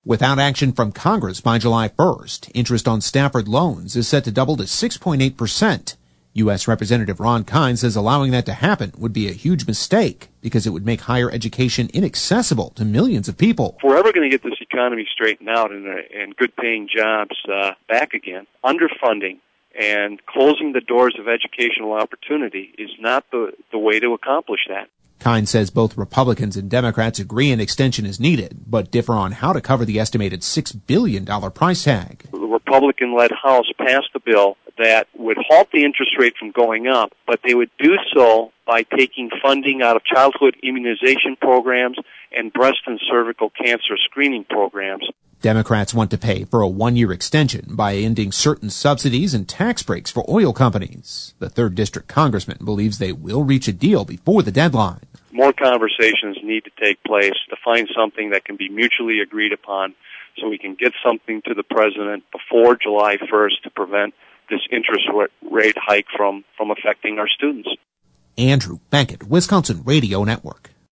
Without action from Congress by July 1st, interest on Stafford loans is set to double to 6.8%. U.S. Representative Ron Kind says allowing that to happen would be a huge mistake because it would make higher education inaccessible to millions of people. If we're ever going to get this economy straightened out and good-paying jobs back again, underfunding and closing the doors of educational opportunity is not the way to accomplish that. Kind says both Republicans and Democrats agree an extension is needed, but differ on how to cover the estimated $6 billion price tag. The Republican-led House passed a bill that would halt the interest rate from going up, but they would do so by taking funding out of childhood immunization programs and breast and cervical cancer screening programs. Democrats want to pay for a one-year extension by ending certain subsidies and tax breaks for oil companies. The 3rd District congressman believes they will reach a deal before the deadline. More conversations need to take place to find something that can be mutually agreed upon so we can get something to the president before July 1st to prevent this interest rate hike from affecting our students. Andrew Beckett, Wisconsin Radio Network.